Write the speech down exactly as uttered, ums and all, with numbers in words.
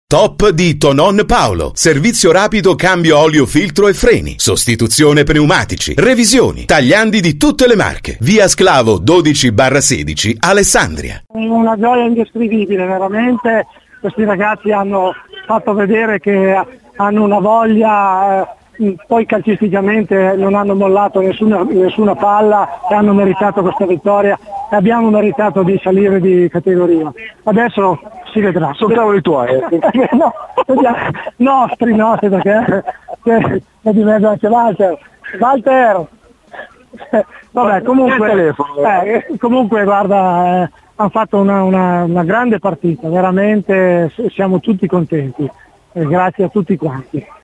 Top di Tonon Paolo. Servizio rapido, cambio olio, filtro e freni. Sostituzione pneumatici. Revisioni. Tagliandi di tutte le marche. Via Sclavo dodici sedici, Alessandria. Una gioia indescrivibile, veramente. Questi ragazzi hanno fatto vedere che hanno una voglia, eh, poi calcisticamente non hanno mollato nessuna, nessuna palla e hanno meritato questa vittoria e abbiamo meritato di salire di categoria. Adesso si vedrà. Sono cavoli tuoi. no, nostri, nostri, perché è di mezzo anche Walter. Walter! Vabbè, comunque, eh, comunque guarda, eh, hanno fatto una, una, una grande partita, veramente siamo tutti contenti, eh, grazie a tutti quanti.